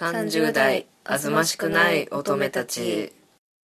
30代あずましくない乙女たち。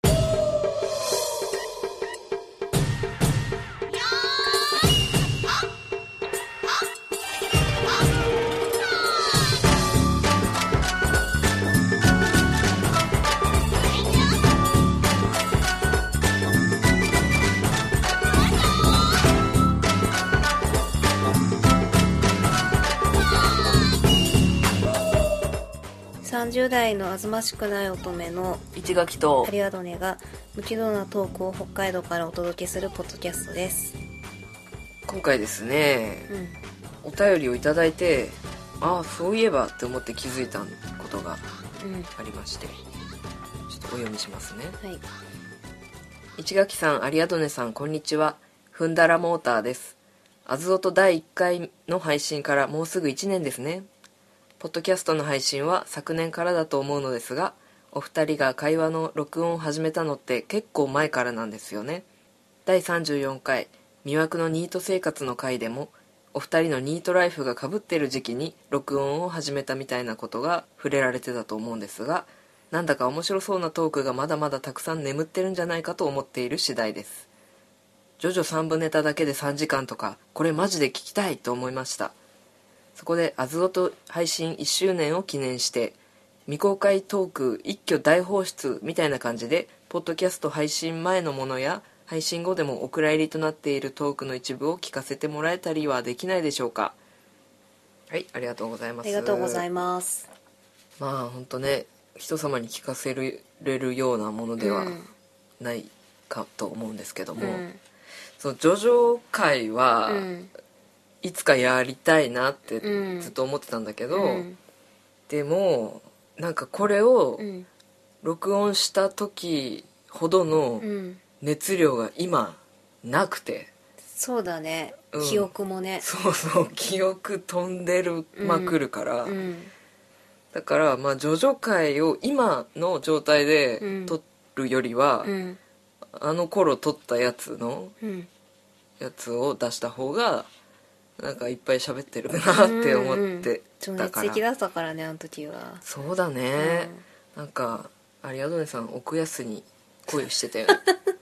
30代のあずましくない乙女の市垣とアリアドネが無軌道なトークを北海道からお届けするポッドキャストです。 今回ですね、お便りをいただいて、ああそういえばって思って気づいたことがありまして、ちょっとお読みしますね。 はい。 市垣さん、アリアドネさん、こんにちは。ふんだらモーターです。あずおと第1回の配信からもうすぐ1年ですね。ポッドキャストの配信は昨年からだと思うのですが、お二人が会話の録音を始めたのって結構前からなんですよね。第34回魅惑のニート生活の回でも、お二人のニートライフが被っている時期に録音を始めたみたいなことが触れられてたと思うんですが、なんだか面白そうなトークがまだまだたくさん眠ってるんじゃないかと思っている次第です。ジョジョ3部ネタだけで3時間とか、これマジで聞きたいと思いました。そこであずおと配信1周年を記念して未公開トーク一挙大放出みたいな感じで、ポッドキャスト配信前のものや配信後でもお蔵入りとなっているトークの一部を聞かせてもらえたりはできないでしょうか。はい、ありがとうございます。 ありがとうございます。 まあ本当ね、人様に聞かせれるようなものではないかと思うんですけども、そのジョジョ会は、いつかやりたいなってずっと思ってたんだけど、でもなんかこれを録音した時ほどの熱量が今なくて、 そうだね、記憶もね、 そうそう、記憶飛んでるまくるから、だからまあジョジョ回を今の状態で撮るよりは、あの頃撮ったやつのやつを出した方がなんかいっぱい喋ってるなって思って情たから、 熱的だったからね、あの時は。 そうだね、なんかアリアドネさん奥安に恋してたよね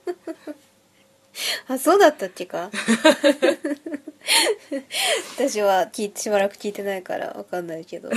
あ、そうだったっけか私はしばらく聞いてないから分かんないけど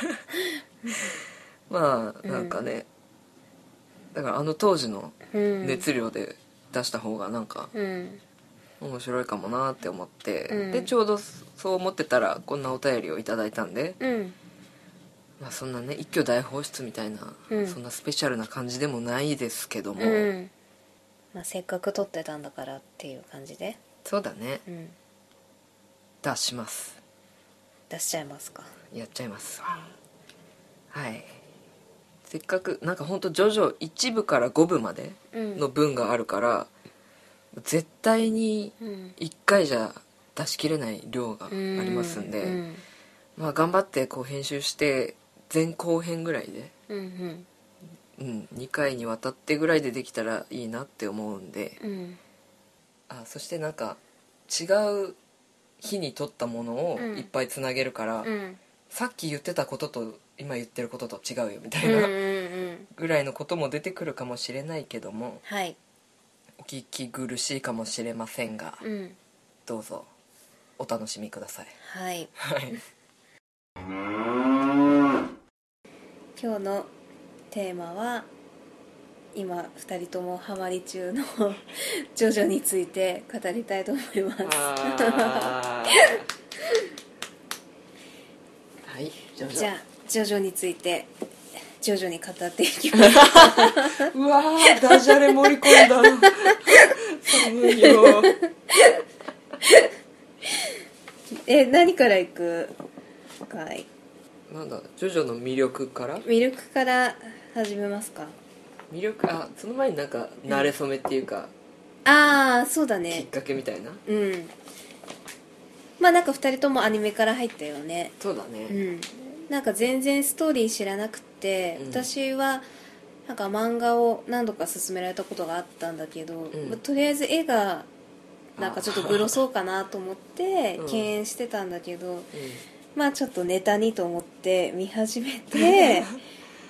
まあなんかね、だからあの当時の熱量で出した方がなんか面白いかもなって思って、でちょうどそう思ってたらこんなお便りをいただいたんで、まあそんなね一挙大放出みたいな、そんなスペシャルな感じでもないですけども、 まあ、せっかく撮ってたんだからっていう感じで、 そうだね、出します。 出しちゃいますか。 やっちゃいますわ、はい。せっかくなんかほんとジョジョ1部から5部までの分があるから、絶対に1回じゃ出しきれない量がありますんで、まあ頑張ってこう編集して前後編ぐらいで、2回にわたってぐらいでできたらいいなって思うんで、そしてなんか違う日に撮ったものをいっぱいつなげるから、さっき言ってたことと今言ってることと違うよみたいなぐらいのことも出てくるかもしれないけども、お聞き苦しいかもしれませんが、どうぞお楽しみください。 はい、 はい、 今日のテーマは今2人ともハマり中のジョジョについて語りたいと思いますはい、 じゃあジョジョについて徐々に語っていきますうわー、ダジャレ盛り込んだ寒いよ何からいくかい。 なんだ、ジョジョの魅力から始めますか。 魅力、その前になんか慣れ初めっていうか、 そうだね、 きっかけみたいな。 まあなんか2人ともアニメから入ったよね。 そうだね、 なんか全然ストーリー知らなくて、私はなんか漫画を何度か勧められたことがあったんだけど、とりあえず絵がなんかちょっとグロそうかなと思って敬遠してたんだけど、まあちょっとネタにと思って見始めて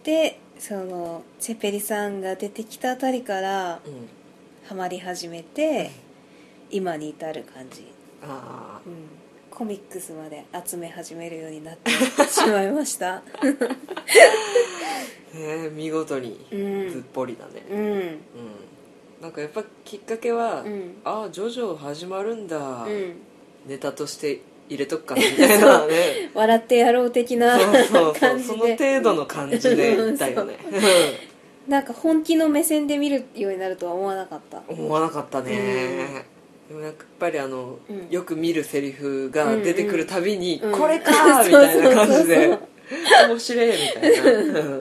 でそのチェペリさんが出てきたあたりからうんハマり始めて、今に至る感じ、 あうん、コミックスまで集め始めるようになってしまいましたあねえ見事にうんずっぽりだねうんうんなんかやっぱきっかけは、 うんああジョジョ始まるんだ、 うんネタとして入れとくかなみたいなね笑ってやろう的なそうそうそう感じでその程度の感じで言ったよねなんか本気の目線で見るようになるとは思わなかった思わなかったね、でもやっぱりんよく見るセリフが出てくるたびに、 うんこれかーみたいな感じで、 そうそう面白いみたいな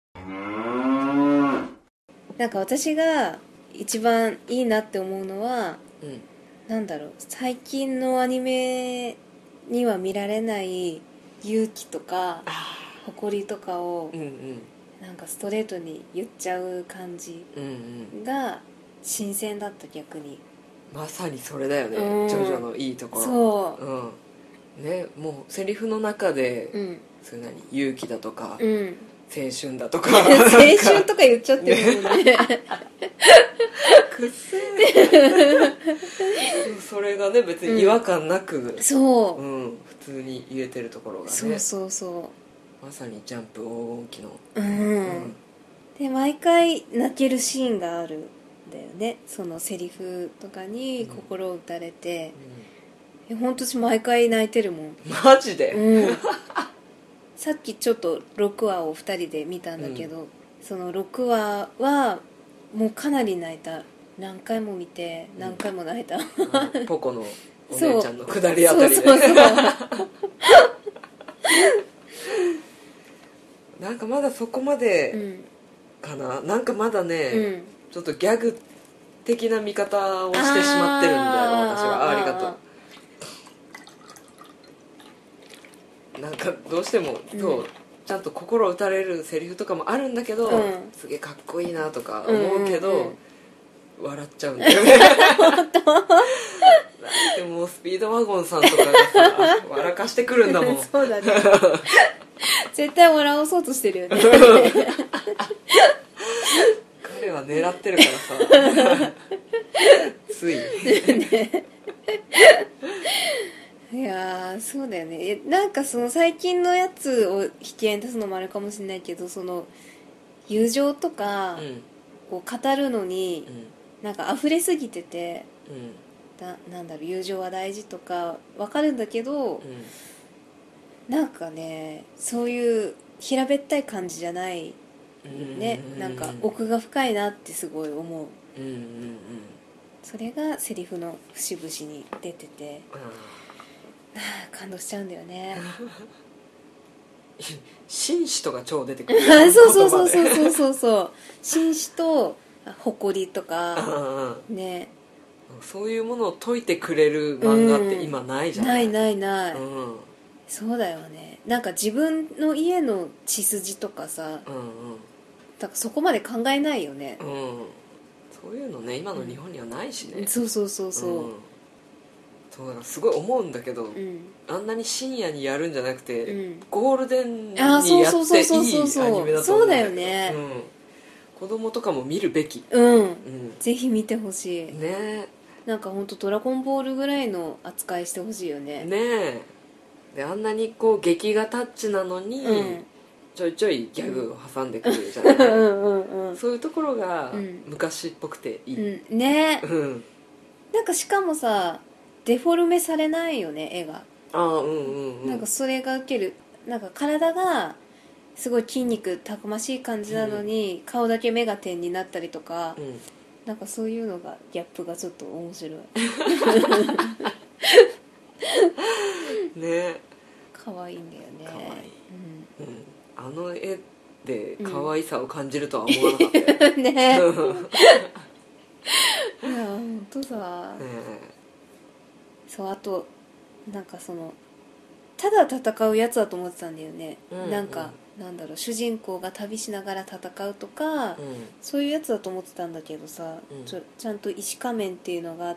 なんか私が一番いいなって思うのはうんなんだろう、最近のアニメには見られない勇気とか誇りとかをうんうんなんかストレートに言っちゃう感じうんうんが新鮮だった。逆にまさにそれだよね、 うんジョジョのいいところそううんね、もうセリフの中で、 うんそれ勇気だとか、 うん青春だとか青春とか言っちゃってるもんねくっせーそれがね別に違和感なく、 そう、 普通に言えてるところがねそうそうそまさにジャンプ黄金期の、 うで毎回泣けるシーンがあるんだよね。そのセリフとかに心を打たれて、ほんと私毎回泣いてるもん。 マジで、 さっきちょっと6話を2人で見たんだけど、その6話はもうかなり泣いた。何回も見て何回も泣いた、 ポコのお姉ちゃんの下りあたりでそうなんかまだそこまでかな、なんかまだね、ちょっとギャグ的な見方をしてしまってるんだよ私は。ありがとう。なんかどうしても、そうちゃんと心打たれるセリフとかもあるんだけど、すげえかっこいいなとか思うけど、笑っちゃうんだよねでもスピードワゴンさんとかがさ笑かしてくるんだもんそうだね絶対笑わそうとしてるよね彼は狙ってるからさついいやーそうだよね。なんかその最近のやつを引き合いに出すのもあるかもしれないけど、その友情とかこう語るのになんか溢れすぎてて、なんだろう、友情は大事とかわかるんだけど、なんかねそういう平べったい感じじゃないね。なんか奥が深いなってすごい思う。それがセリフの節々に出てて、感動しちゃうんだよね紳士とか超出てくるそうそうそうそうそうそうそう紳士と誇りとかね、 そういうものを解いてくれる漫画って今ないじゃない、 ないないない、そうだよね。なんか自分の家の血筋とかさ、だからそこまで考えないよね。 そういうのね今の日本にはないしね、 そうそうそうそう、 そうだからすごい思うんだけど、あんなに深夜にやるんじゃなくて、ゴールデンにやっていいアニメだと思うんだけど、 そうだよね、 子供とかも見るべき、 ぜひ見てほしいね。 なんかほんとドラゴンボールぐらいの扱いしてほしいよね。 ねえ。であんなにこう劇画タッチなのに、ちょいちょいギャグを挟んでくるじゃない、そういうところが昔っぽくていい、 ね、なんかしかもさデフォルメされないよね絵が。なんかそれがウケる。なんか体がすごい筋肉たくましい感じなのに、顔だけ目が点になったりとか、なんかそういうのがギャップがちょっと面白いね。 可愛いんだよね。 可愛い、あの絵で可愛さを感じるとは思わなかったよ、 ねいやほんとさ、そう。あとなんかそのただ戦うやつだと思ってたんだよね、なんかなんだろう、主人公が旅しながら戦うとか、そういうやつだと思ってたんだけどさ、ちゃんと石仮面っていうのがあって、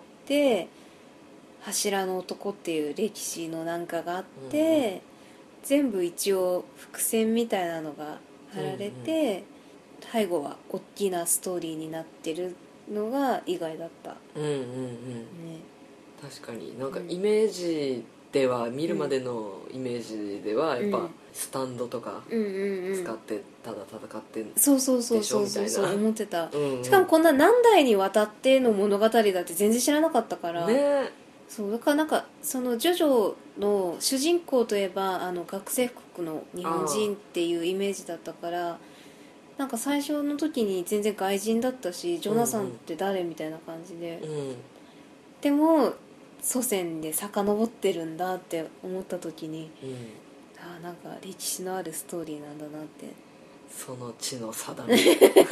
柱の男っていう歴史のなんかがあって、全部一応伏線みたいなのが貼られて、最後は大きなストーリーになってるのが意外だった、 うんうんうん、 ね、 確かになんかイメージでは、見るまでのイメージではやっぱスタンドとか使ってただ戦ってんでしょそうみたいな思ってた、 うんうん、 しかもこんな何代にわたっての物語だって全然知らなかったからね。 そうだからなんかそのジョジョの主人公といえば学生服の日本人っていうイメージだったから、なんか最初の時に全然外人だったし、ジョナサンって誰みたいな感じで、でも祖先で遡ってるんだって思った時に、なんか歴史のあるストーリーなんだなって、 その地の定め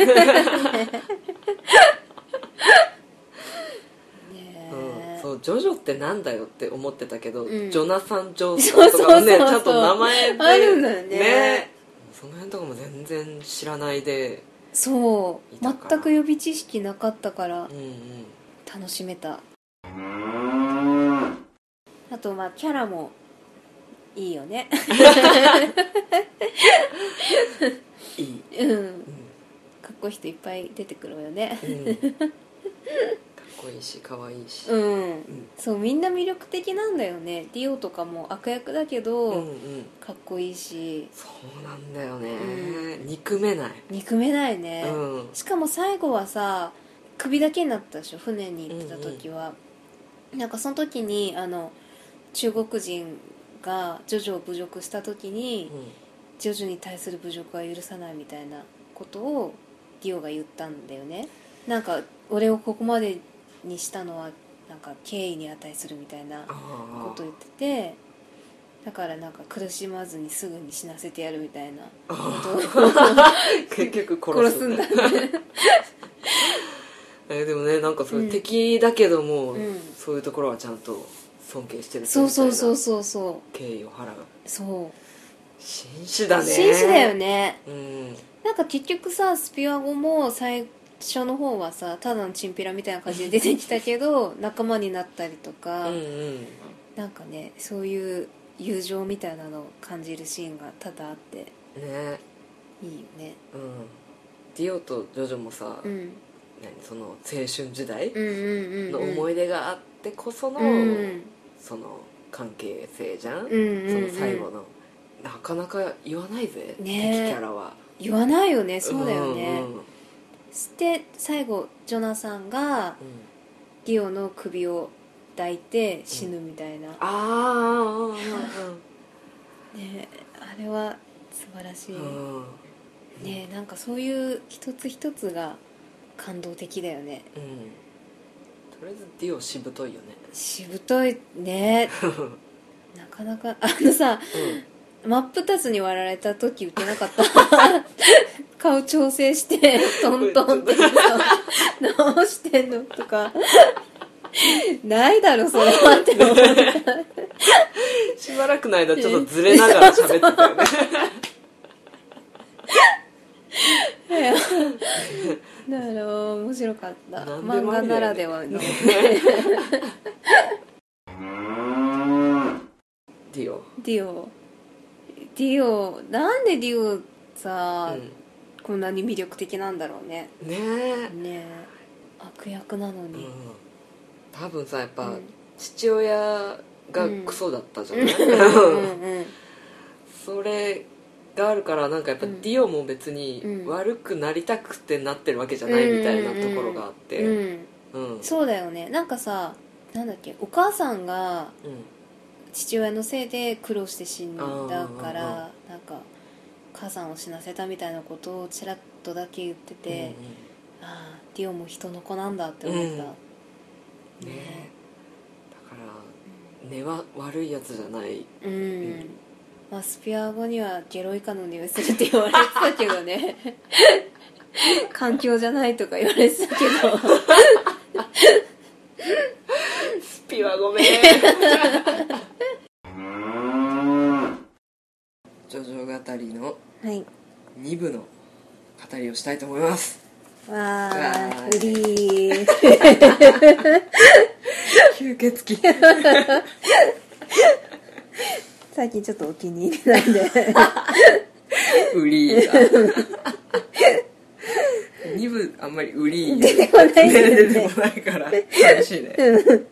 そうジョジョってなんだよって思ってたけど、ジョナサン・ジョースとかもねちゃんと名前であるんだよね。 その辺とかも全然知らないで、 そう全く予備知識なかったから楽しめた。あとまあキャラもいいよねいい、 かっこいい人いっぱい出てくるよね、 かっこいいし可愛いし、 そうみんな魅力的なんだよね。ディオとかも悪役だけど、かっこいいし、 そうなんだよね、憎めないね、しかも最後はさ首だけになったでしょ、船に行ってた時は、なんかその時に中国人がジョジョを侮辱した時に、ジョジョに対する侮辱は許さないみたいなことをディオが言ったんだよね。なんか俺をここまでにしたのはなんか敬意に値するみたいなことを言ってて、だからなんか苦しまずにすぐに死なせてやるみたいなことを結局殺すんだねでもねなんかそれ敵だけども、そういうところはちゃんと尊敬してるそう敬意を払う。 そう紳士だね。 紳士だよね、なんか結局さスピュア語も最初の方はさただのチンピラみたいな感じで出てきたけど仲間になったりとか、なんかねそういう友情みたいなのを感じるシーンが多々あってね、いいよね。 ディオとジョジョもさ、その青春時代の思い出があってこその、その関係性じゃん、その最後のなかなか言わないぜ、敵キャラは言わないよね。そうだよね、して最後ジョナサンがディオの首を抱いて死ぬみたいな、ね、あれは素晴らしい、ね、なんかそういう一つ一つが感動的だよね、 とりあえずディオしぶといよね。 しぶといねなかなかさ、真っ二つに割られた時受けなかった顔調整してトントンって直してんのとかないだろそれはって思ったしばらくの間ちょっとずれながら喋ってたよねだから面白かった。漫画ならではのディオなんでディオさ、こんなに魅力的なんだろうね。ねえ悪役なのに、 多分さやっぱ、父親がクソだったじゃない、それがあるからなんかやっぱディオも別に悪くなりたくてなってるわけじゃないみたいなところがあって、 そうだよね。なんかさなんだっけお母さんが父親のせいで苦労して死んだからなんか母さんを死なせたみたいなことをちらっとだけ言ってて、ああディオも人の子なんだって思った、 だから根は悪いやつじゃない、 まあ、スピア語にはゲロイカの匂いするって言われてたけどね環境じゃないとか言われてたけどスピはごめんジョジョ語りの2部の語りをしたいと思います。 わーうりー吸血鬼最近ちょっとお気に入りなんでウリーが2部あんまりウリー出てこないですね出てこないから寂しいね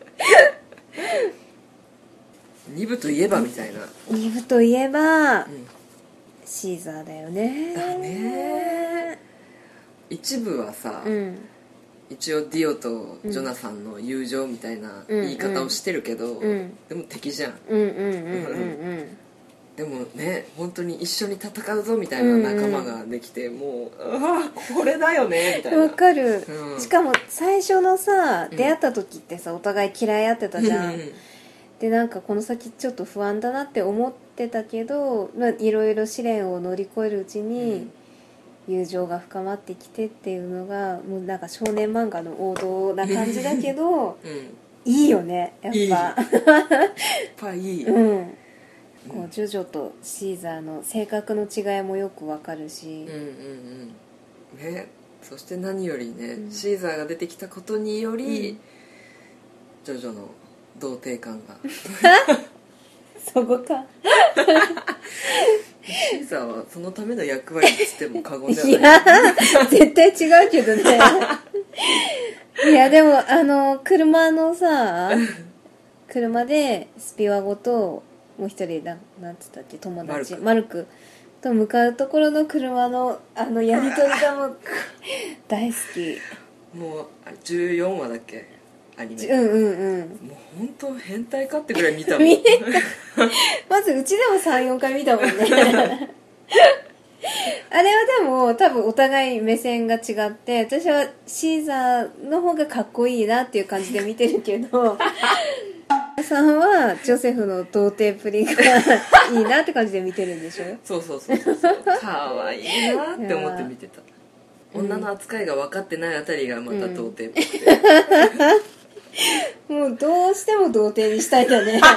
2部といえばみたいな。 2部といえば、 うんシーザーだよね。 だね。一部はさ、 うん一応ディオとジョナサンの友情みたいな言い方をしてるけど、 うんでも敵じゃん。 うんうんうんうんでもね、本当に一緒に戦うぞみたいな仲間ができて、もうああこれだよねみたいな。 わかる、 うんしかも最初のさうん出会った時ってさお互い嫌い合ってたじゃん、 うんでなんかこの先ちょっと不安だなって思ってたけど、まあ、いろいろ試練を乗り越えるうちに友情が深まってきてっていうのがもうなんか少年漫画の王道な感じだけどうん、 いいよねやっぱ。 いいやっぱいい、 うんこうジョジョとシーザーの性格の違いもよくわかるし、 うんうんうんね、そして何よりね、 うんシーザーが出てきたことにより、 うんジョジョの童貞感がそこか。 シーザーはそのための役割としても過言ではいやない絶対違うけどねいやでも車のさ車でスピワゴともう一人なんつったっけ友達マルクと向かうところの車のやりとりがもう大好き。 もうあれ14話だっけアニメ、 うんうんうんもう本当変態かってぐらい見たもん見まずうちでも 3,4 回見たもんねあれはでも多分お互い目線が違って私はシーザーの方がかっこいいなっていう感じで見てるけどさんはジョセフの童貞プリがいいなって感じで見てるんでしょ。 そうかわいいなって思って見てた。女の扱いが分かってないあたりがまた童貞っぽくて、 もうどうしても童貞にしたいんだね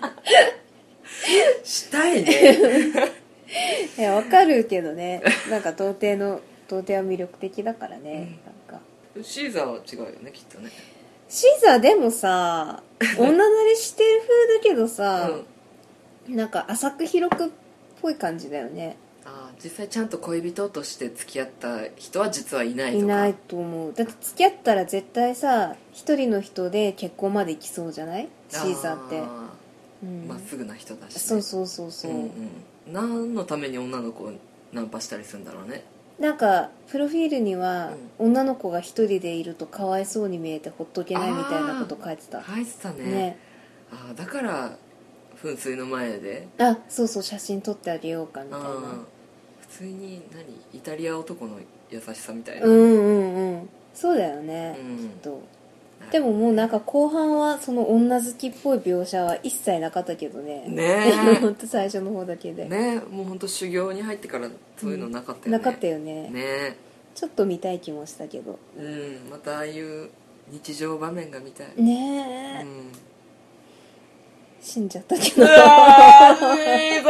したいねいやわかるけどねなんか童貞は魅力的だからね、なんかシーザーは違うよねきっとね。 シーザーでもさ女慣れしてる風だけどさ、なんか浅く広くっぽい感じだよね。 実際ちゃんと恋人として付き合った人は実はいないとか。 いないと思う。だって付き合ったら絶対さ一人の人で結婚まで行きそうじゃない、シーザーって。 まっすぐな人だし、ね、 そうそうそうそう、 何のために女の子をナンパしたりするんだろうね。 なんかプロフィールには、女の子が一人でいるとかわいそうに見えてほっとけないみたいなこと書いてた。 書いてたね。だから噴水の前でそうそう写真撮ってあげようかみたいな。 普通にイタリア男の優しさみたいな。 そうだよね、きっと。でももうなんか後半はその女好きっぽい描写は一切なかったけどね。ほんと最初の方だけでね。もうほんと修行に入ってからそういうのなかったよね。 なかったよね。ちょっと見たい気もしたけど。 またああいう日常場面が見たいね。死んじゃったけど。 シーザー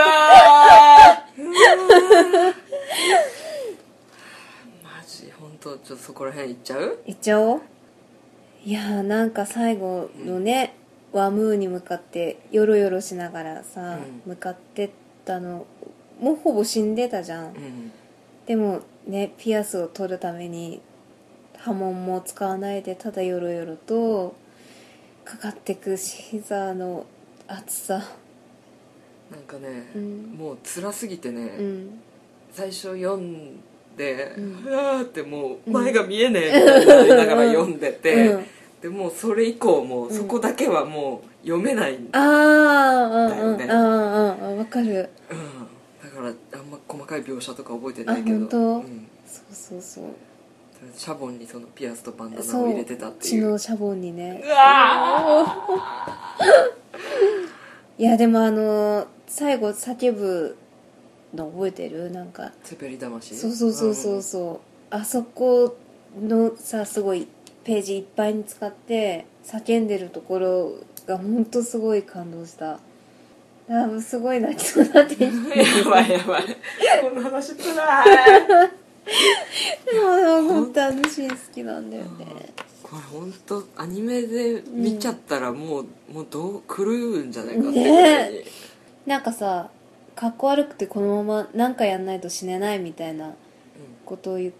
マジほんとちょっとそこら辺行っちゃう？ 行っちゃおう。いやなんか最後のね、ワムーに向かってヨロヨロしながらさ、向かってったのもうほぼ死んでたじゃん、でもねピアスを取るために刃文も使わないでただヨロヨロとかかってくシーザーの熱さなんかね、もう辛すぎてね、最初読んで、うわーってもう前が見えねえみたいになりながら読んでて、でもうそれ以降もうそこだけはもう読めないんだよね。 わかる。 だからあんま細かい描写とか覚えてないけど、 本当、そうシャボンにそのピアスとバンダナを入れてたっていう。 血のシャボンにね。 うわいやでも最後叫ぶの覚えてる？なんかセペリ魂。 そうあそこのさすごいページいっぱいに使って叫んでるところが本当すごい感動した。すごい泣きそうになってきてやばいこの話つらいでも本当あのシーン好きなんだよね。 これ本当アニメで見ちゃったらもう狂うんじゃないかってね。なんかさかっこ悪くてこのまま何かやんないと死ねないみたいなことを言って、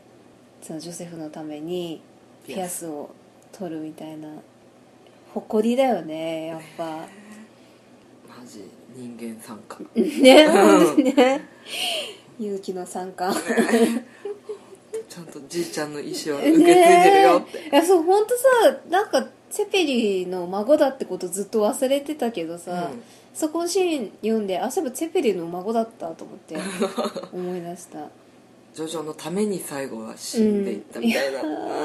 そのジョセフのためにピアスを取るみたいな誇りだよね、やっぱ。 マジ人間参加ね、本当にね、勇気の参加ちゃんとじいちゃんの意思を受け継いでるよって、 いや、そう、本当さ、なんかセペリの孫だってことずっと忘れてたけどさ、そこのシーン読んで、あ、そういえばセペリの孫だったと思って思い出したジョジョのために最後は死んでいったみたいな、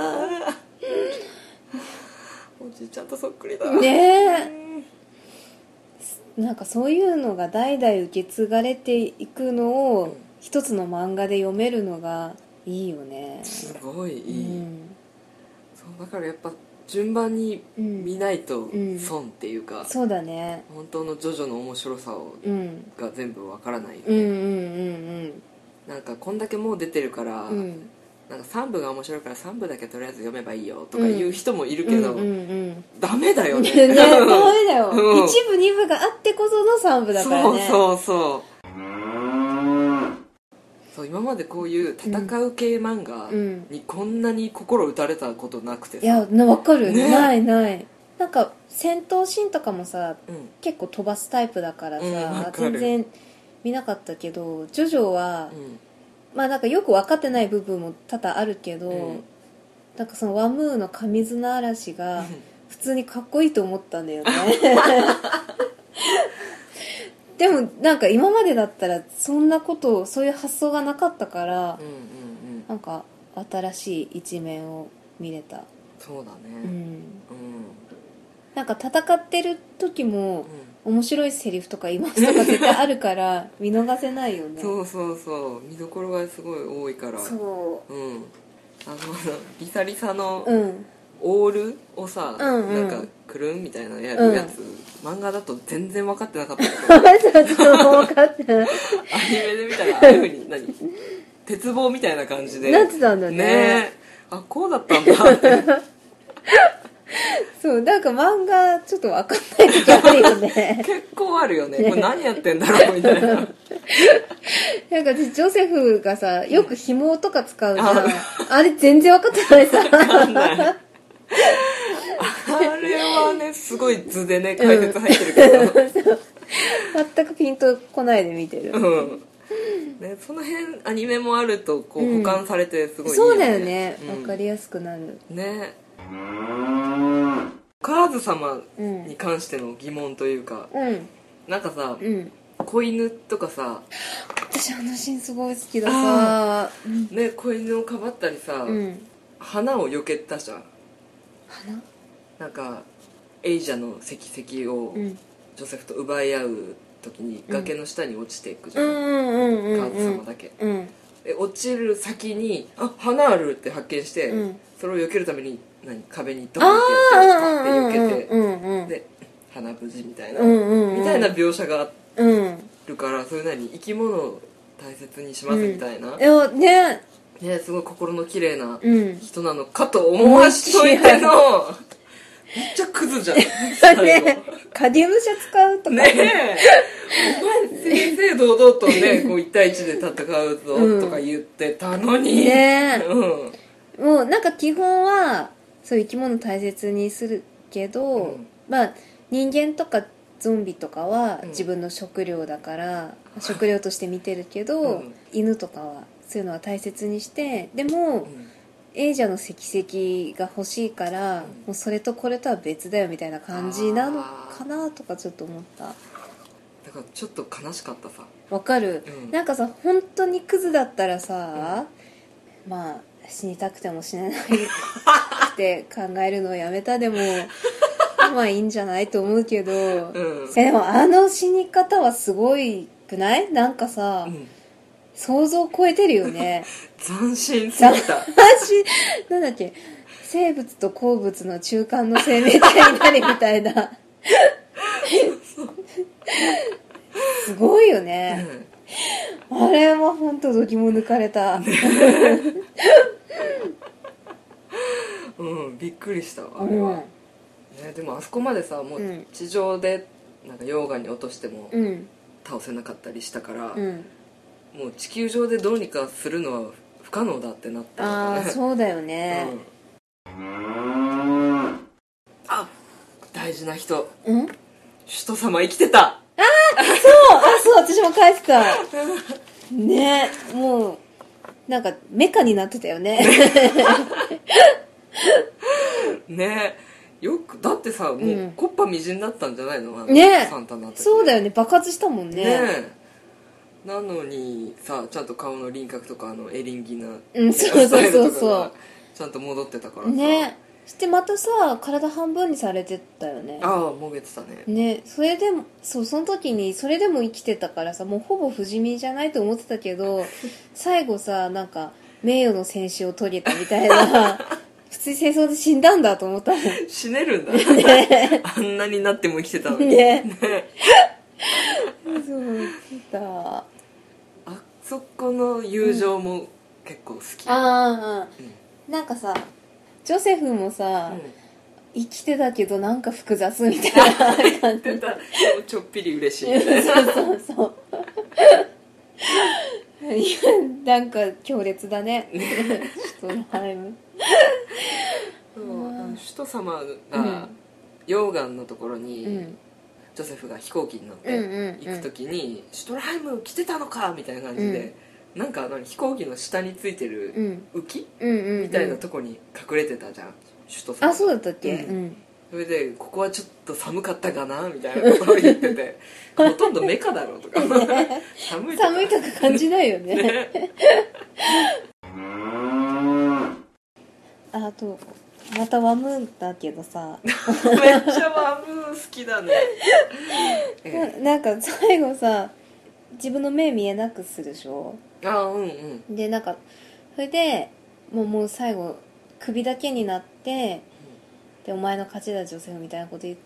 おじいちゃんとそっくりだねえ、なんかそういうのが代々受け継がれていくのを一つの漫画で読めるのがいいよね。 すごいいい、そうだからやっぱ順番に見ないと損っていうか、 そうだね、 本当のジョジョの面白さを、が全部わからない、なんかこんだけもう出てるから、なんか3部が面白いから3部だけとりあえず読めばいいよとか言う人もいるけど、ダメだよねね、ダメだよ、1部2部があってこその3部だからね。 そう今までこういう戦う系漫画にこんなに心打たれたことなくてさ、 いや、わかる、ね、ないなんか戦闘シーンとかもさ、結構飛ばすタイプだからさ、全然見なかったけど、ジョジョは、まあなんかよく分かってない部分も多々あるけど、なんかそのワムーの上綱嵐が普通にかっこいいと思ったんだよねでもなんか今までだったらそんなことそういう発想がなかったから、なんか新しい一面を見れた。 そうだね、 なんか戦ってる時も、面白いセリフとか言いますとか絶対あるから見逃せないよね。 そう見どころがすごい多いから、リサリサのオールをさ、なんかくるんみたいなやるやつ、漫画だと全然分かってなかったけど分かってないアニメで見たらああいうふうに鉄棒みたいな感じでなってたんだね。 あ、こうだったんだってそう、なんか漫画ちょっと分かんない時あるよね結構あるよね、これ何やってんだろうみたいななんかジョセフがさ、よく紐とか使うじゃん、あれ全然分かってないさあれはね、すごい図でね解説入ってるけど、 全くピンとこないで見てる、 ね、その辺アニメもあるとこう補完されてすごいいいよね、そうだよね、分かりやすくなるね。カーズ様に関しての疑問というか、なんかさ、子犬とかさ、 私あのシーンすごい好きださ、 ね、子犬をかばったりさ、花を避けたじゃん。 花なんかエイジャの石石をジョセフと奪い合う時に崖の下に落ちていくじゃん、カーズ様だけ、で落ちる先に花あるって発見して、それを避けるために壁にドンってやって避けて、で花無事みたいな、みたいな描写があるから、そういう生き物を大切にしますみたいな、ね、すごい心の綺麗な人なのかと思わしといての、めっちゃクズじゃんカディウム社使うとかねえお前正々堂々とねこう1対1で戦うぞとか言ってたのにもうなんか基本はそういう生き物大切にするけど、まあ人間とかゾンビとかは自分の食料だから、食料として見てるけど、犬とかはそういうのは大切にして、でも、エイジャの石石が欲しいから、もうそれとこれとは別だよみたいな感じなのかなとかちょっと思った。 だからちょっと悲しかったさ。 わかる、なんかさ、本当にクズだったらさ、まあ死にたくても死ねないって考えるのをやめたでもまあいいんじゃないと思うけど、でもあの死に方はすごいくない？なんかさ、想像を超えてるよね斬新すぎたなんだっけ、生物と鉱物の中間の生命体になるみたいなすごいよね、あれは本当度肝抜かれたびっくりしたわあれは、ね、でもあそこまでさもう地上でなんか溶岩に落としても、 倒せなかったりしたから、 うんもう地球上でどうにかするのは不可能だってなったのかね。 ああそうだよね、 あ、大事な人、 うん首都様生きてた。 そう私も書いてたね。もうなんかメカになってたよねねえ、よくだってさ、もうコッパみじんだったんじゃないの、 ねサンタになってて。 そうだよね、爆発したもんね。 ねえ、なのにさ、ちゃんと顔の輪郭とかエリンギなそうそうそうそうがちゃんと戻ってたからさね。してまたさ体半分にされてたよね。 ああ、もげてたね。 ね、それでもその時にそれでも生きてたからさ、もうほぼ不死身じゃないと思ってたけど最後さ、なんか名誉の戦死を遂げたみたいな普通に戦争で死んだんだと思った死ねるんだねあんなになっても生きてたのにねねそうだ。 あそこの友情も結構好き、 ああ、なんかさジョセフもさ、生きてたけどなんか複雑みたいな感じちょっぴり嬉しいみたいなそういやなんか強烈だねシュトライム。 首都様が溶岩のところに、ジョセフが飛行機に乗って行く時に、シュトライム来てたのかみたいな感じで、なんか飛行機の下についてる浮き、みたいなとこに隠れてたじゃん、首都様。 あ、そうだったっけ。 それでここはちょっと寒かったかなみたいなことを言っててほとんどメカだろうとか、寒いとか感じないよねあとまたワムーンだけどさめっちゃワムーン好きだねなんか最後さ自分の目見えなくするでしょ。でなんかそれでもう最後首だけになって、でお前の勝ちだジョセフみたいなこと言って、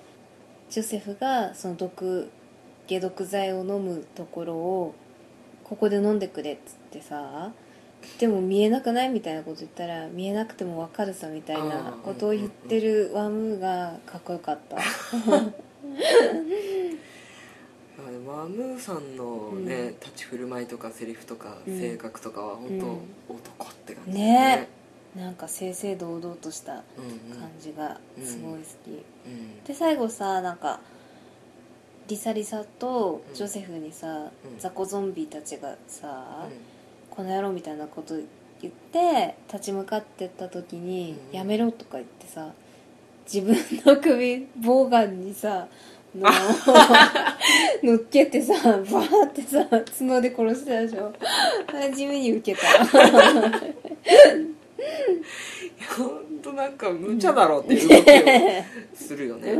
ジョセフがその解毒剤を飲むところをここで飲んでくれっつってさ、でも見えなくないみたいなこと言ったら、見えなくても分かるさみたいなことを言ってるワムーがかっこよかったワムーさんのね、立ち振る舞いとかセリフとか性格とかは本当男って感じね。なんか正々堂々とした感じがすごい好き、で最後さ、なんかリサリサとジョセフにさ、雑魚ゾンビたちがさ、この野郎みたいなこと言って立ち向かってった時に、やめろとか言ってさ、自分の首ボウガンにさ乗っけてさ、バーってさ角で殺したでしょ。地味に受けたほんとなんか無茶だろっていう動きをするよね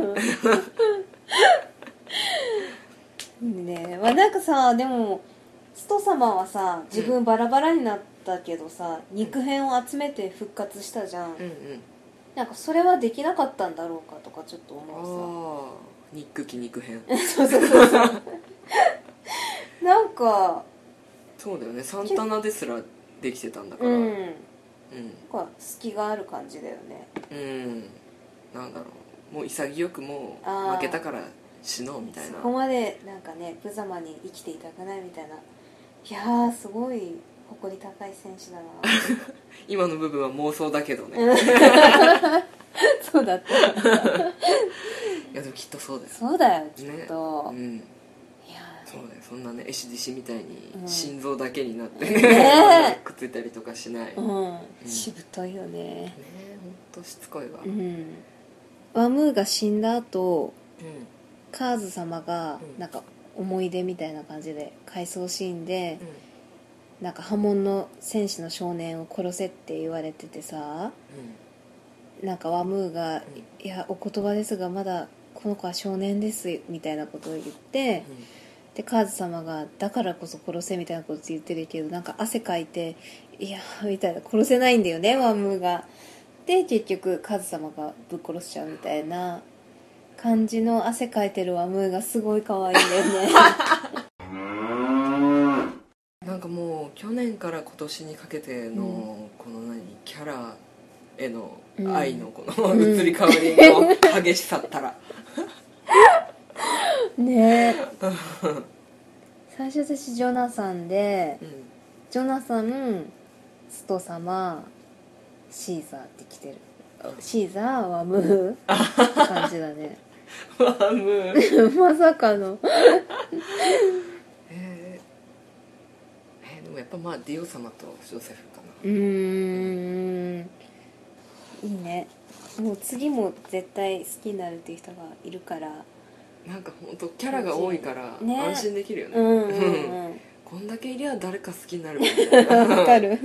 ね。なんかさ、でもスト様はさ、自分バラバラになったけどさ、肉片を集めて復活したじゃん、なんかそれはできなかったんだろうかとかちょっと思うさ。 肉気肉片そうなんかそうだよね、サンタナですらできてたんだから、 なんか隙がある感じだよね。 なんだろう、もう潔くもう負けたから死のうみたいな、 そこまでなんかね、無様に生きていたくないみたいな。いやー、すごい誇り高い選手だな今の部分は妄想だけどねそうだったいやでもきっとそうだよ。 そうだよ、きっと、 ね、いやそうだよ、そんなね絵師弟子みたいに心臓だけになってくっついたりとかしない、 しぶといよね。 ほんとしつこいわ。 ワムーが死んだ後、カーズ様がなんか思い出みたいな感じで回想シーンで、なんか破門の戦士の少年を殺せって言われててさ、なんかワムーが、いやお言葉ですがまだこの子は少年ですみたいなことを言って、でカーズ様がだからこそ殺せみたいなこと言ってるけど、なんか汗かいて、いやみたいな、殺せないんだよねワムーが。で結局カーズ様がぶっ殺しちゃうみたいな感じの汗かいてるワムーがすごい可愛いんだよねなんかもう去年から今年にかけてのこのキャラへの愛のこの移り変わりの激しさったらね最初私ジョナサンで、 うん、 ジョナサン、スト様、シーザーって来てる。シーザーはムーって感じだね。 ワムまさかのでもやっぱまあディオ様とジョセフかな。 いいね。もう次も絶対好きになるっていう人がいるから、 なんかほんとキャラが多いからね安心できるよね。こんだけいりゃ誰か好きになるみたいなわかる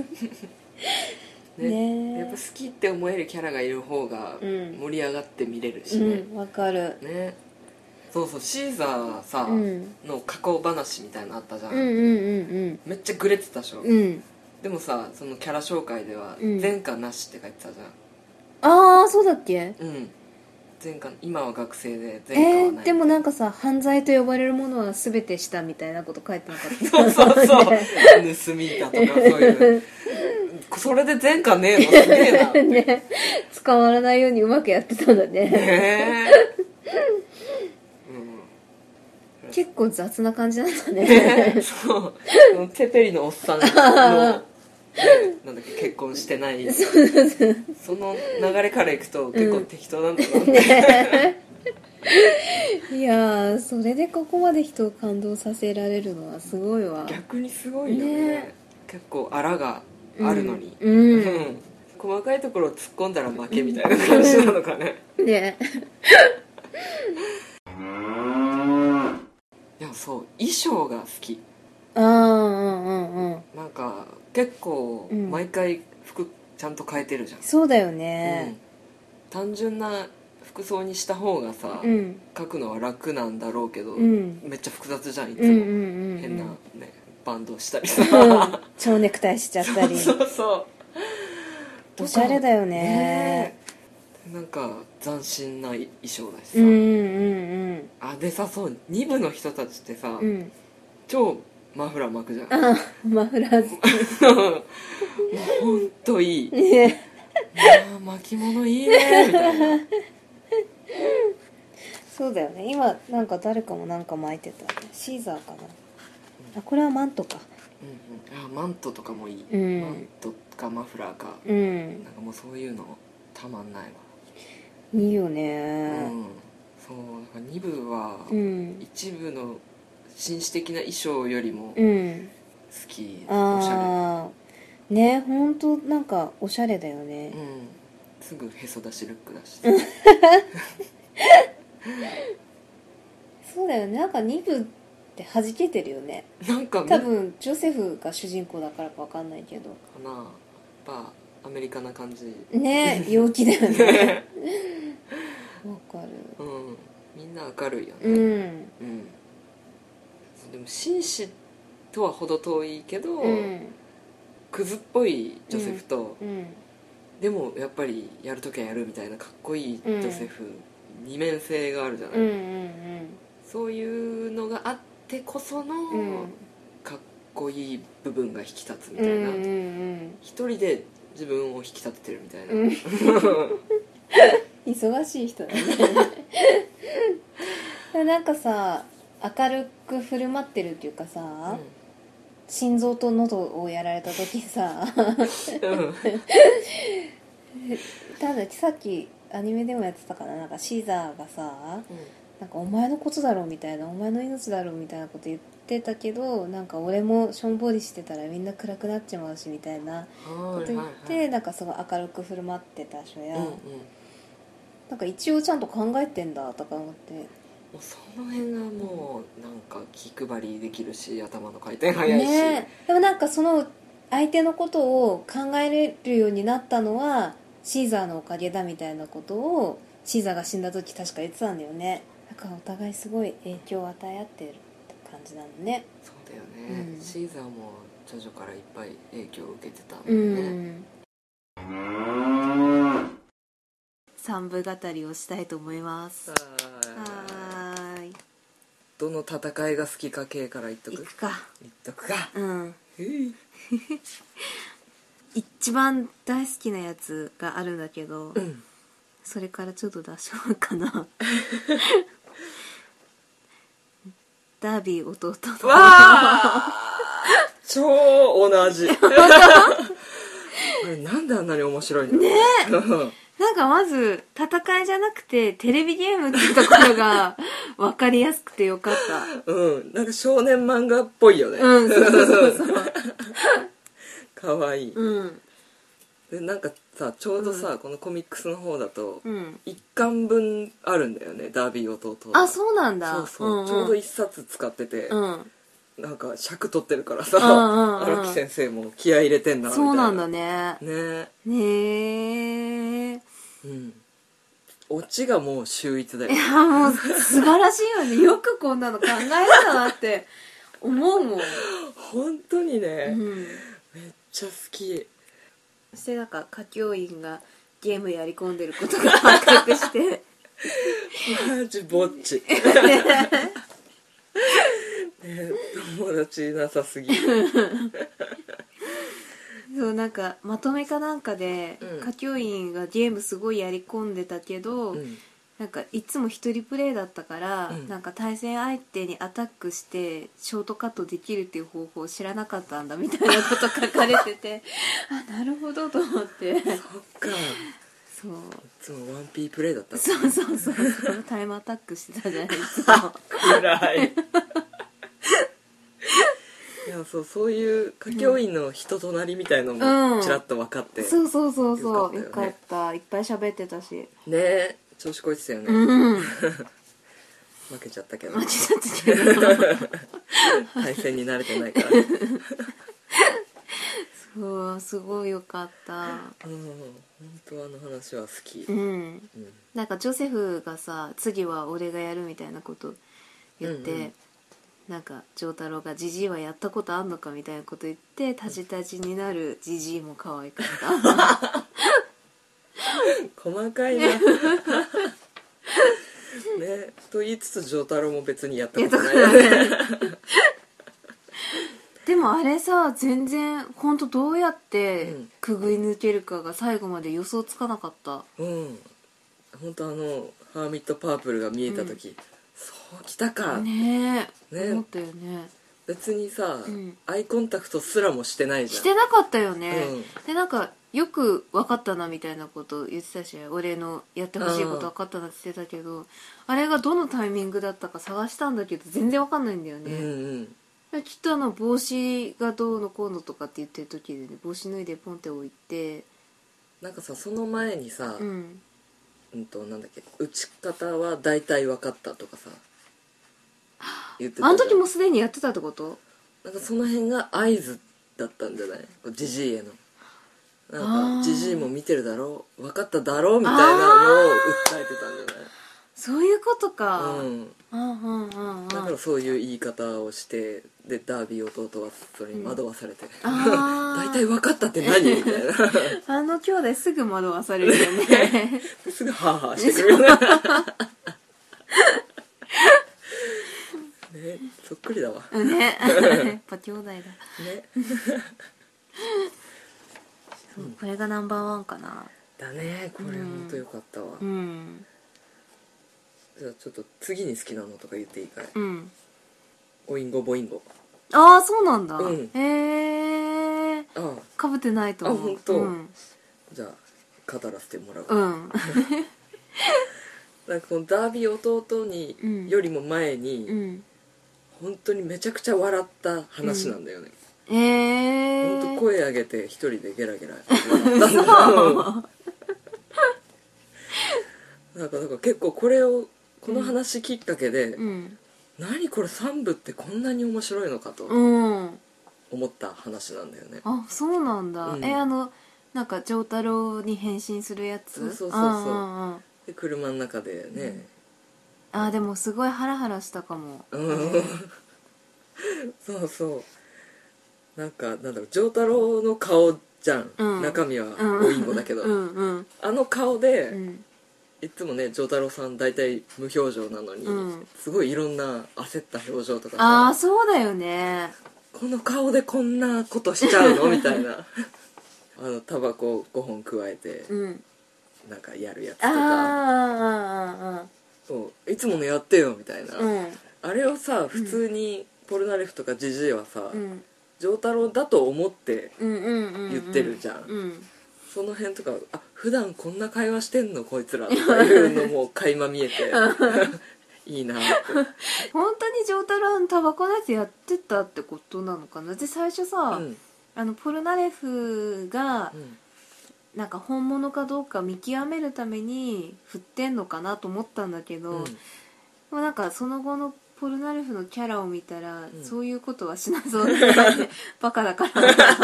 ね、やっぱ好きって思えるキャラがいる方が盛り上がって見れるしね。 わかるね、そうそう、シーザーさ、の過去話みたいなのあったじゃん。めっちゃグレてたでしょ。でもさ、そのキャラ紹介では前科なしって書いてたじゃん。 ああ、そうだっけ。 前科、今は学生で前科はない。 でもなんかさ、犯罪と呼ばれるものは全てしたみたいなこと書いてなかったそうそうそう盗みだとかそういうそれで前科ねえのすげえなね、捕まらないようにうまくやってたんだね。結構雑な感じなんだね。 そう、テペリのおっさんのなんだっけ、結婚してないその流れからいくと結構適当なんだろうね。 いやー、それでここまで人を感動させられるのはすごいわ。 逆にすごいよね。結構あらがあるのに、細かいところを突っ込んだら負けみたいな感じなのかね。 ね。 いや、そう衣装が好き。 なんか結構毎回服ちゃんと変えてるじゃん。 そうだよね、 単純な服装にした方がさ、描くのは楽なんだろうけど、めっちゃ複雑じゃんいつも。変なねバンドしたりさ、 蝶ネクタイしちゃったり。 そうそう、 おしゃれだよね。 なんか斬新な衣装だしさ、あでさ、そう2部の人たちってさ、超マフラー巻くじゃん。 マフラー好き。 もうほんといい、ね、巻物いいねみたいな。 そうだよね。今なんか誰かもなんか巻いてた。シーザーかな、これはマントか。 マントとかもいい、マントかマフラーか、なんかもうそういうのたまんないわ。 いいよね。 そうだから2部は1部の紳士的な衣装よりも好き、おしゃれね。ほんとなんかおしゃれだよね。 すぐへそ出しルックだしそうだよね。なんか2部って弾けてるよね。 なんか多分ジョセフが主人公だからか分かんないけどかな。やっぱアメリカな感じね。陽気だよね。わかる。 みんな明るいよね。でも紳士とは程遠いけど、クズっぽいジョセフと、でもやっぱりやるときはやるみたいなかっこいいジョセフ、二面性があるじゃない、そういうのがあってこその、かっこいい部分が引き立つみたいな、一人で自分を引き立ててるみたいな、 忙しい人だね。なんかさ、明るく振る舞ってるっていうかさ、心臓と喉をやられた時さ、たださっきアニメでもやってたかな、なんかシーザーがさ、なんかお前のことだろうみたいな、お前の命だろうみたいなこと言ってたけど、なんか俺もしょんぼりしてたらみんな暗くなっちまうしみたいなこと言って、なんかすごい明るく振る舞ってた人や、なんか一応ちゃんと考えてんだとか思って、もうその辺がもうなんか気配りできるし、頭の回転早いし、 でもなんかその相手のことを考えれるようになったのはシーザーのおかげだみたいなことをシーザーが死んだ時確か言ってたんだよね。だからお互いすごい影響を与え合ってるって感じなのね。 そうだよね、シーザーもジョジョからいっぱい影響を受けてたんだよね。 3部語りをしたいと思います。はーい。 どの戦いが好きか系から言っとく？ 言っとくか。一番大好きなやつがあるんだけど、それからちょっと出しようかな。 ダービー弟の。 わあ超同じこれなんであんなに面白いのねえなんかまず戦いじゃなくてテレビゲームっていうところが分かりやすくてよかった。 うんなんか少年漫画っぽいよね。 うんそうそうそうかわいい、 うん、 でなんかさちょうどさ、このコミックスの方だとうん 1巻分あるんだよね、ダービー弟。 あそうなんだ。 そうそう、 うんうん、 ちょうど1冊使ってて、 うんなんか尺取ってるからさ、 うんうん、 荒木先生も気合い入れてんなみたいな。 そうなんだね。 ねえうんオチがもう秀逸だよ。 いやもう素晴らしいよね。よくこんなの考えたなって思うもん。 本当にね、 うん、 めっちゃ好き。 そしてなんか歌教員がゲームやり込んでることが発覚してマジぼっちね友達いなさすぎるそうなんかまとめかなんかで、歌教員がゲームすごいやり込んでたけど、なんかいつも一人プレイだったから、なんか対戦相手にアタックしてショートカットできるっていう方法を知らなかったんだみたいなこと書かれててあなるほどと思ってそっかそういつも 1P プレイだったそうそうそうタイムアタックしてたじゃないですか暗いいやそういう歌教員の人となりみたいのもちらっと分かって、 そうそうそうそうよかよかったったいっぱい喋ってたしねえ調子こいてたよね、負けちゃったけど負けちゃったけど対戦に慣れてないからそうすごいよかった本当あの話は好き、 なんかジョセフがさ次は俺がやるみたいなこと言って、なんか丈太郎がジジイはやったことあんのかみたいなこと言ってタジタジになるジジイも可愛かった細かいなねと言いつつ丈太郎も別にやったことないよねでもあれさ全然本当どうやってくぐり抜けるかが最後まで予想つかなかった。 本当ハーミットパープルが見えた時、そうきたかねえ、 ね思ったよね。 別にさ、アイコンタクトすらもしてないじゃん。 してなかったよね、でなんかよく分かったなみたいなこと言ってたし、俺のやってほしいこと分かったなって言ってたけど、あれがどのタイミングだったか探したんだけど全然分かんないんだよね、きっと帽子がどうのこうのとかって言ってる時でね、帽子脱いでポンって置いて、 なんかさその前にさ、 うんなんだっけ、打ち方は大体分かったとかさ言ってたじゃん。 あの時もすでにやってたってこと？ なんかその辺が合図だったんじゃない、ジジイへの。なんかジジイも見てるだろう、分かっただろうみたいなのを訴えてたんじゃない。 そういうことか。 だからそういう言い方をして、でダービー弟はそれに惑わされて、大体分かったって何みたいなあの兄弟すぐ惑わされるよねすぐハーハーしてくるよねね、そっくりだわねやっぱ兄弟だねそう、これがナンバーワンかな。 だね、これほんとよかったわ、じゃあちょっと次に好きなのとか言っていいかい？オインゴボインゴ。 ああそうなんだ、 へえ。 かぶってないと思う。 あ、本当。じゃあ語らせてもらう。なんかこのダービー弟によりも前に、本当にめちゃくちゃ笑った話なんだよね。本当声上げて一人でゲラゲラ笑ったんだよなんか結構この話きっかけで、何これ3部ってこんなに面白いのかと思った話なんだよね。 あ、そうなんだ。なんか丈太郎に変身するやつ。 そうで車の中でね、 でもすごいハラハラしたかも。 なんかなんだろう、丈太郎の顔じゃん、中身はおインゴだけど、あの顔で、いつもね丈太郎さん大体無表情なのに、すごいいろんな焦った表情とかさ、そうだよね、 この顔でこんなことしちゃうのみたいなタバコ5本加えて、なんかやるやつとか、そういつものやってよみたいな、 あれをさ普通にポルナレフとかジジイはさ、 うん丈太郎だと思って言言ってるじゃん、 うんその辺とか普段こんな会話してんのこいつらとかいうのも垣間見えていいなって。 本当に丈太郎のタバコのやつやってたってことなのかな。で最初さ、ポルナレフがなんか本物かどうか見極めるために振ってんのかなと思ったんだけど、でもなんかその後のポルナレフのキャラを見たら、そういうことはしなそうだねバカだから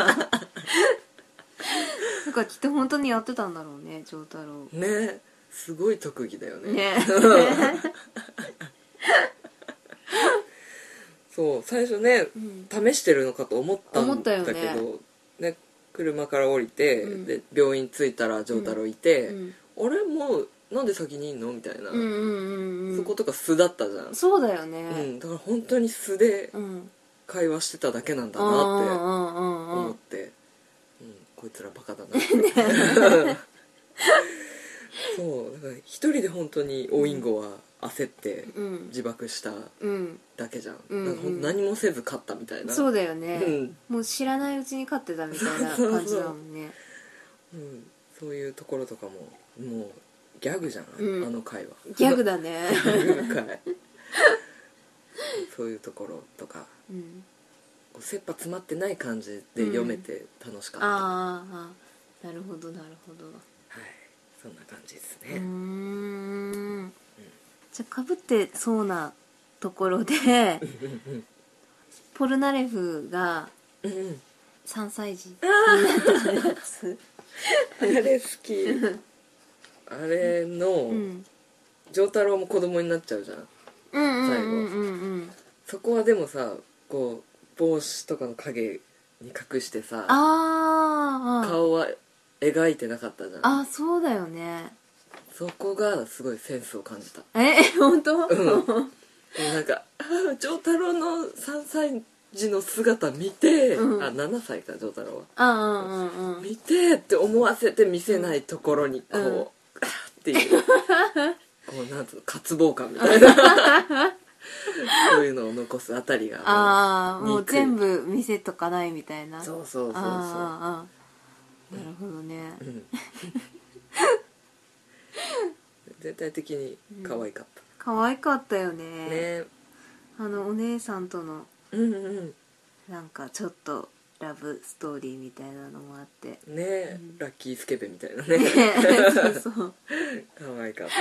なんかきっと本当にやってたんだろうね、丈太郎ね。すごい特技だよねそう最初ね、試してるのかと思ったんだけどね、車から降りて、で病院着いたら丈太郎いて、あれもうなんで先にいんのみたいな、そことか素だったじゃん。 そうだよね、 だから本当に素で会話してただけなんだなって思って、こいつらバカだなってそうだから一人で本当にオインゴは焦って自爆しただけじゃん、なんか何もせず勝ったみたいな。 そうだよね、もう知らないうちに勝ってたみたいな感じだもんねそういうところとかももうギャグじゃん、あの回はギャグだねそういうところとか、こう切羽詰まってない感じで読めて楽しかった、 ああなるほどなるほど、 はいそんな感じですね。 じゃあかぶってそうなところでポルナレフが3歳児になったやつあれ好きあれの丈太郎も子供になっちゃうじゃん最後。そこはでもさこう帽子とかの影に隠してさ顔は描いてなかったじゃん。 あそうだよね。 そこがすごいセンスを感じた。 本当？ なんか丈太郎の3歳児の姿見て、7歳か丈太郎は、見てって思わせて見せないところにこう、っていうこうなんつうの渇望感みたいなそういうのを残すあたりがもう全部見せとかないみたいな。 そうそうそうそう、 なるほどね、 全体的に可愛かった、 可愛かったよね。お姉さんとのなんかちょっとラブストーリーみたいなのもあってね、ラッキースケベみたいなねそうそう可愛かった。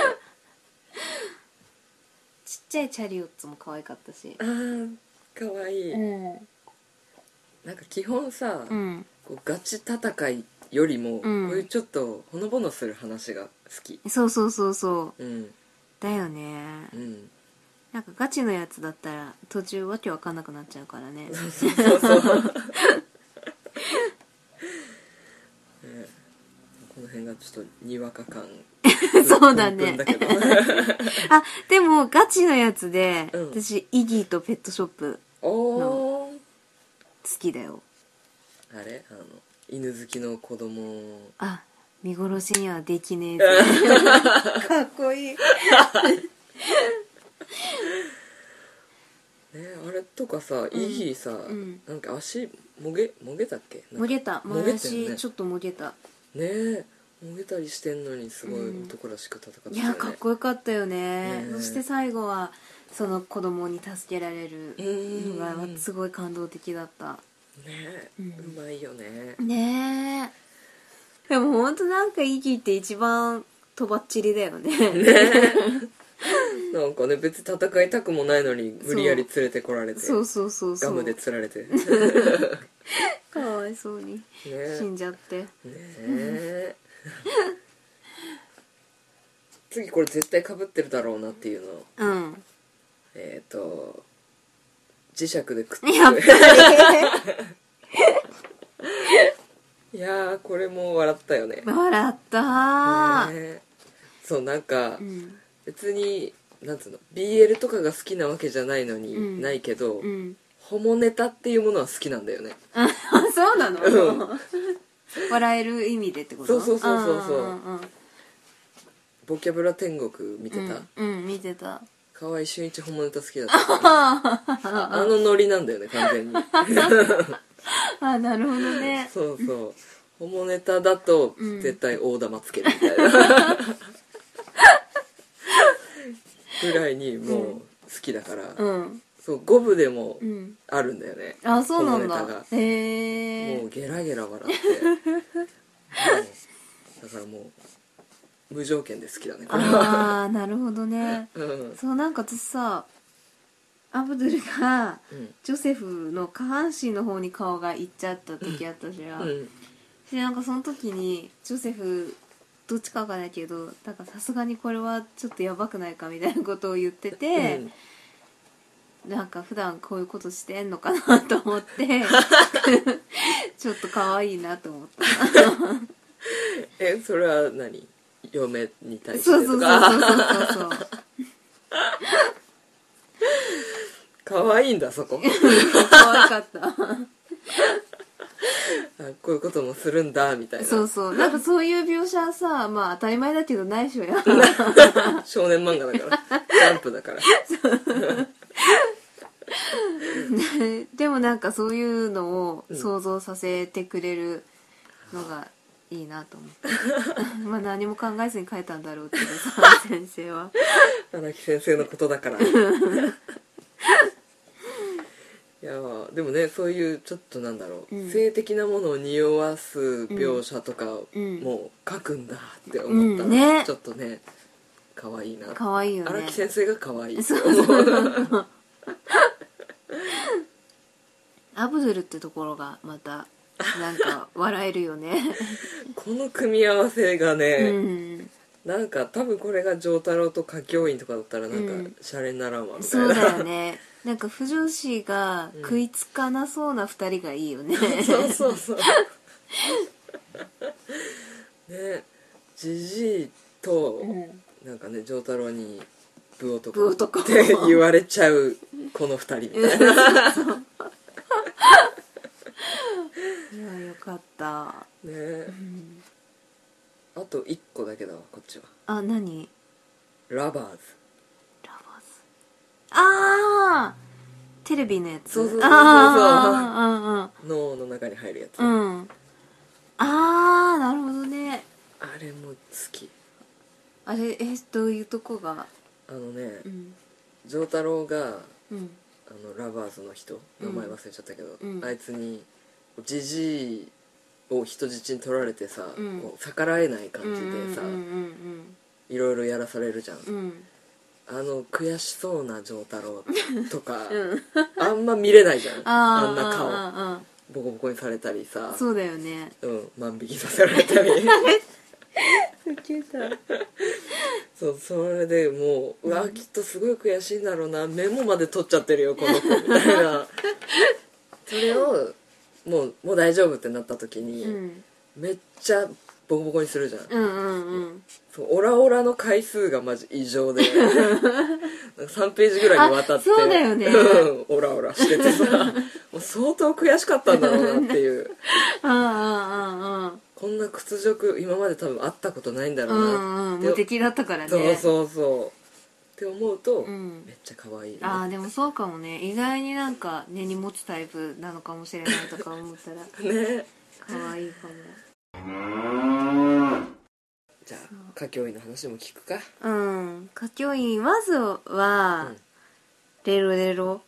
ちっちゃいチャリオッツも可愛かったし、 可愛い、なんか基本さ、こうガチ戦いよりも、こういうちょっとほのぼのする話が好き。 そうそうそうそう、だよね、なんかガチのやつだったら途中わけわかんなくなっちゃうからね。 そうそうそうこの辺がちょっとにわか感そうだねでもガチのやつで、私イギーとペットショップの好きだよ。 あれ犬好きの子供見殺しにはできねえぜかっこいいあれとかさ、イギーさ、なんか足もげたっけ？ もげた、前足ちょっともげたね。もげたりしてんのにすごい男らしく戦ってたよね。 いやかっこよかったよね。そして最後はその子供に助けられるのがすごい感動的だったね。うまいよね。 ねえ。でもほんとなんかイギーって一番とばっちりだよね。 なんかね、別に戦いたくもないのに無理やり連れてこられて、 そうガムで釣られてかわいそうに死んじゃってね。 次これ絶対被ってるだろうなっていうの、磁石でくっつけやっぱりいやーこれも笑ったよね。 笑ったー、 そうなんか、別になんつうの BL とかが好きなわけじゃないのに、ないけど、ホモネタっていうものは好きなんだよね。 そうなの、笑える意味でってこと？ そうボキャブラ天国見てた？ 見てた。 河合俊一ホモネタ好きだったからあのノリなんだよね完全にあ、なるほどね。 そうそう、ホモネタだと絶対大玉つけるみたいな、ぐらいにもう好きだから、そう5部でもあるんだよね、 あ、そうなんだ。 ホモネタがへえ。 もうゲラゲラ笑ってだからもう無条件で好きだねこれは。 ああ、なるほどね。そう、なんか私さ、アブドゥルがジョセフの下半身の方に顔がいっちゃった時あったじゃん。で、なんかその時にジョセフどっちかわかんないけど、なんかさすがにこれはちょっとやばくないかみたいなことを言ってて、なんか普段こういうことしてんのかなと思ってちょっと可愛いなと思ったそれは何、嫁に対してそうそうそうとか。 そうそう可愛いんだそこ可愛かったあ、こういうこともするんだみたいな。 そうそう、なんかそういう描写はさ、まあ当たり前だけどないしょや少年漫画だからジャンプだからでもなんかそういうのを想像させてくれるのがいいなと思ってまあ何も考えずに書いたんだろうけどさ先生は荒木先生のことだからいやでもね、そういうちょっとなんだろう、性的なものを匂わす描写とかも書くんだって思ったら、 ね、 ちょっとね可愛いな。 可愛いよね、 荒木先生が可愛いってそう思そうアブドゥルってところがまたなんか笑えるよねこの組み合わせがね、なんか多分これが丈太郎と歌教員とかだったらなんかシャレにならんわみたいな、 そうだよね、なんか不女子が食いつかなそうな2人がいいよね、 そうそうそうね、ジジイと、なんかね丈太郎にブ男って言われちゃうこの2人みたいないやよかったね、あと1個だけだわこっちは。 あ、何？ ラバーズ。 ああ、テレビのやつ。 そうそうそうそう、 あ脳の中に入るやつ、 ああ、なるほどね。 あれも好き。 あれ、どういうとこが？ あのね、丈太郎がラバーズの人、名前忘れちゃったけど、あいつにジジイを人質に取られてさ、こう逆らえない感じでさ、いろいろやらされるじゃん、あの悔しそうな丈太郎とか、あんま見れないじゃんあんな顔、ボコボコにされたりさ、 そうだよね、 万引きさせられたりそうそれでもう、うわきっとすごい悔しいんだろうな、メモまで取っちゃってるよこの子みたいなそれをもう大丈夫ってなった時に、めっちゃボコボコにするじゃん、そうオラオラの回数がマジ異常で3ページぐらいにわたって、 そうだよねオラオラしててさもう相当悔しかったんだろうなっていうこんな屈辱今まで多分会ったことないんだろうなって、 無敵だったからね、 そうって思うと、めっちゃ可愛い、ね、 ああでもそうかもね、意外になんか根に持つタイプなのかもしれないとか思ったらね、 可愛いかも。 じゃあ歌教員の話も聞くか。 歌教員まずは、レロレロ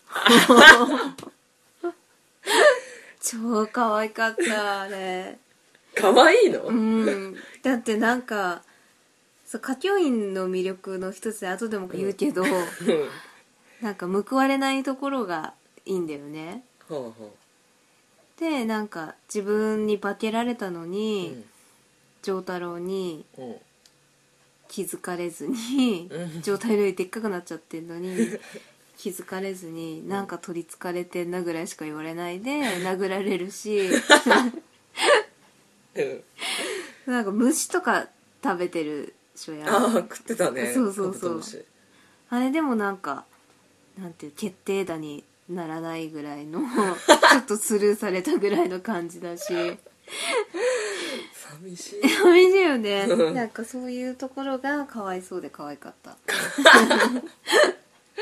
超可愛かったあれ。 可愛いの？ だってなんかそう歌教員の魅力の一つで後でも言うけど、なんか報われないところがいいんだよね。でなんか自分に化けられたのに、丈太郎に気づかれずに、丈太郎よりでっかくなっちゃってんのに気づかれずに、なんか取りつかれてんなぐらいしか言われないで殴られるしなんか虫とか食べてるしょや。 食ってたね。 そうあれでもなんかなんていう決定打にならないぐらいのちょっとスルーされたぐらいの感じだし寂しいよねなんかそういうところがかわいそうで可愛かった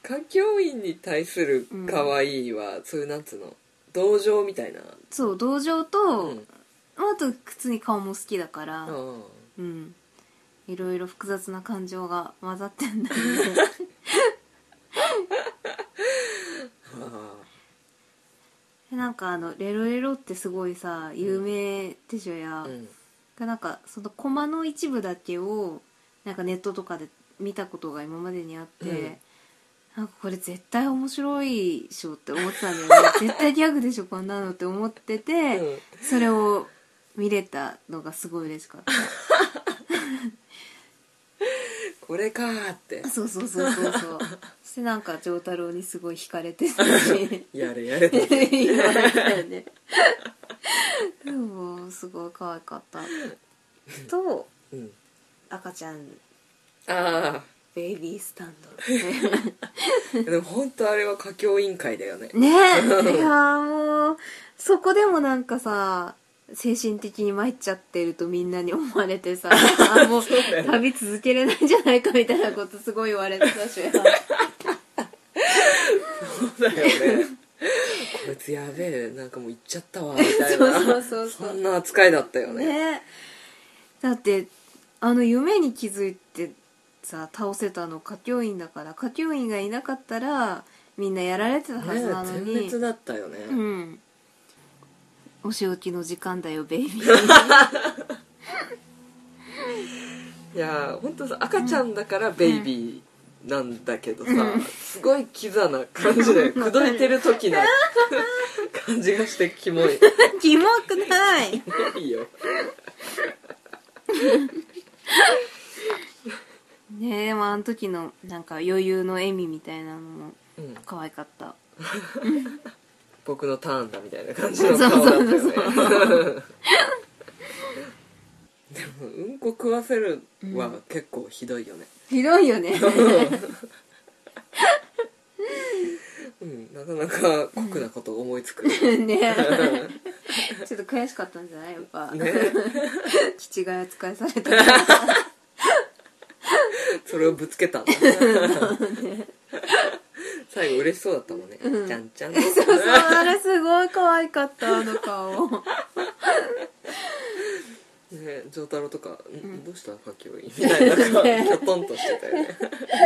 歌教員に対する可愛いは、そういうなんつうの同情みたいな。 そう同情と、あと普通に顔も好きだから、いろいろ複雑な感情が混ざってんだよねなんかレロレロってすごいさ有名でしょや、なんかそのコマの一部だけをなんかネットとかで見たことが今までにあって、なんかこれ絶対面白いでしょって思ってたんだよね絶対ギャグでしょこんなのって思ってて、それを見れたのがすごい嬉しかったこれかーって。 そうそしてなんか丈太郎にすごい惹かれてたしやれやれと言われたよねでもすごい可愛かったと、赤ちゃんベイビースタンドでも本当あれは歌教委員会だよね。 ねえいやもうそこでもなんかさ精神的に参っちゃってるとみんなに思われてさもう旅続けれないんじゃないかみたいなことすごい言われてたしそうだよねこいつやべえなんかもう行っちゃったわみたいなそんな扱いだったよ ねだって夢に気づいてさ倒せたの歌教員だから、歌教員がいなかったらみんなやられてたはずなのに、 全滅だったよね。 お仕置きの時間だよベイビーいや本当さ赤ちゃんだからベイビーなんだけどさ、すごいキザな感じで口説いてる時の感じがしてキモいキモくないキモいよねえでもあの時のなんか余裕の笑みみたいなのも可愛かった、 僕のターンだみたいな感じの顔だったよねでもうんこ食わせるは結構ひどいよね、 ひどいよねなかなか酷なことを思いつくねちょっと悔しかったんじゃないやっぱね気違い扱いされたそれをぶつけたんだ最後嬉しそうだったもんね、ちゃんちゃんそうあれすごい可愛かった顔ね丈太郎とか、どうした歌教員みたいな顔キョトンとしてたよね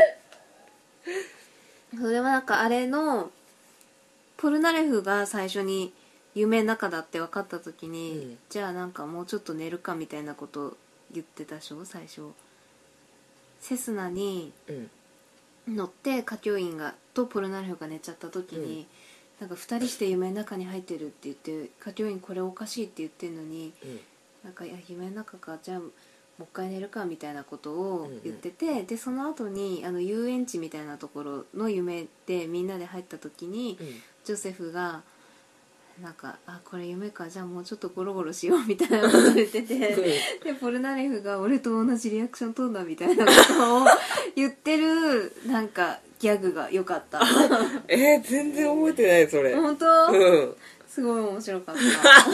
それはなんかあれのポルナレフが最初に夢の中だって分かった時に、じゃあなんかもうちょっと寝るかみたいなこと言ってたでしょ最初。セスナに乗って歌教員がとポルナレフが寝ちゃった時に、なんか2人して夢の中に入ってるって言って歌教員これおかしいって言ってるのに、なんかいや夢の中かじゃあもう一回寝るかみたいなことを言ってて、でその後に遊園地みたいなところの夢でみんなで入った時に、ジョセフがなんかこれ夢かじゃあもうちょっとゴロゴロしようみたいなこと言っててでポルナレフが俺と同じリアクション取んだみたいなことを言ってるなんかギャグが良かった全然覚えてないそれ。 本当、すごい面白かった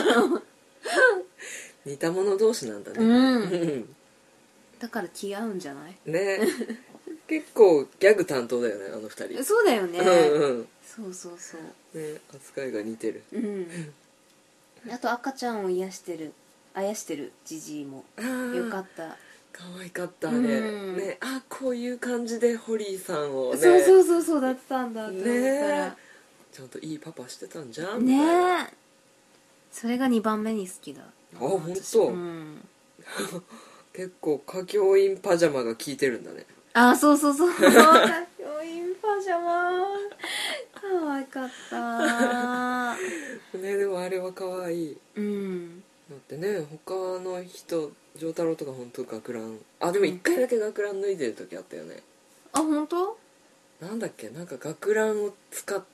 似た者同士なんだね、 だから気合うんじゃないね結構ギャグ担当だよねあの二人。 そうだよね、そうそうそうね、扱いが似てる。 あと赤ちゃんをあやしてるジジイもよかった。 可愛かったね。ね、こういう感じでホリーさんをね。 そうだったんだと思ったら、 ちゃんといいパパしてたんじゃんねえ。それが2番目に好きだ。 本当。結構歌教員パジャマが効いてるんだね。 そう歌教員パジャマ可愛かったね。でもあれは可愛い。だってね、他の人丈太郎とか本当学ランでも1回だけ学ラン脱いでる時あったよね。 本当？ なんだっけ、なんか学ランを使って、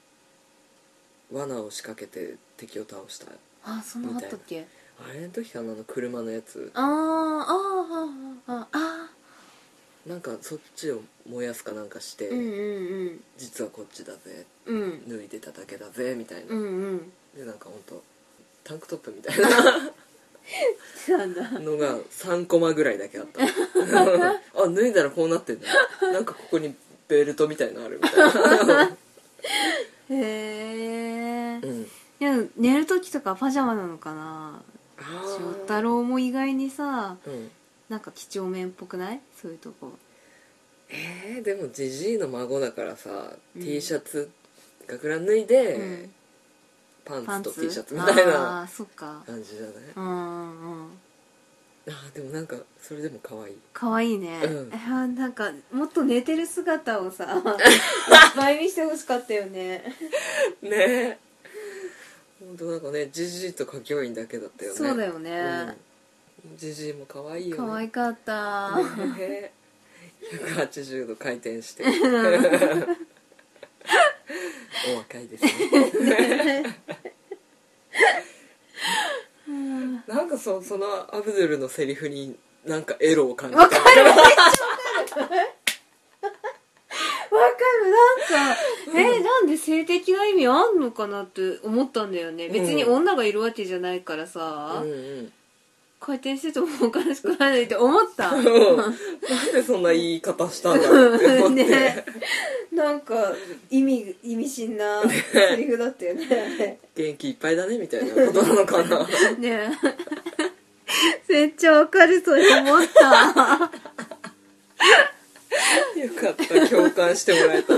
罠を仕掛けて敵を倒したそんなあったっけ？ あれの時かな、車のやつ。なんかそっちを燃やすかなんかして、実はこっちだぜ、脱いでただけだぜみたいな、でなんかほんとタンクトップみたいなのが3コマぐらいだけあった脱いだらこうなってんだよなんかここにベルトみたいのあるみたいなへえ、 うん、 いや寝る時とかパジャマなのかな。翔太郎も意外にさ、 うん、 なんか几帳面っぽくない？そういうとこ。 でもジジイの孫だからさ、 うん、 T シャツ学ラン脱いで、 うん、 パンツと T シャツみたいなそっか感じじゃない？ うんうん、 でもなんかそれでも可愛い。 可愛いね、 うん、 なんかもっと寝てる姿をさいっぱい見せてほしかったよねねえ、ほんとなんかね、ジジイと歌教員だけだったよね。 そうだよね、 ジジイも可愛いよね。 可愛かった、 ね、180度回転してお若いですねなんかそのアブドゥルのセリフになんかエロを感じた。 わかる、めっちゃわかるわかる、なんかなんで性的な意味あんのかなって思ったんだよね。別に女がいるわけじゃないからさ、回転しててもおかしくないって思ったなんでそんな言い方したんだろうって思って、ね、 なんか意味深なセリフだったよね元気いっぱいだねみたいなことなのかなねめっちゃわかる、それ思ったよかった、共感してもらえた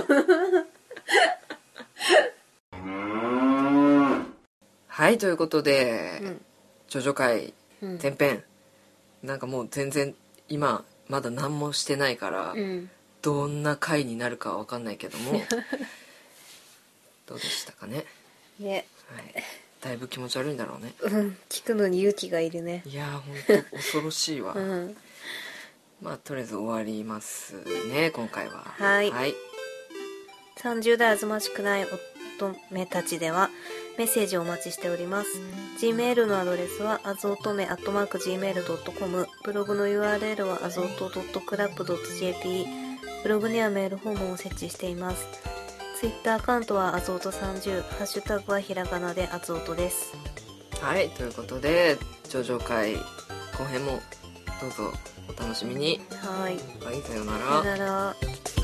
はい、ということで、ジョジョ会前編、なんかもう全然今まだ何もしてないから、どんな回になるかは分かんないけどもどうでしたかね。 ね、 はい、だいぶ気持ち悪いんだろうね。 聞くのに勇気がいるね。 いや本当恐ろしいわ、まあとりあえず終わりますね今回は。 はい、30代あずましくない乙女たちではメッセージをお待ちしております。 Gmail のアドレスはあずおとめ@gmail.com、 ブログの URL はあずおと.club.jp、 ブログにはメールフォームを設置しています。 Twitter アカウントはあずおと30、ハッシュタグはひらがなであずおとです。 はい、ということでジョジョ会後編もどうぞお楽しみに。 はい、 はい、さようなら。 さよなら。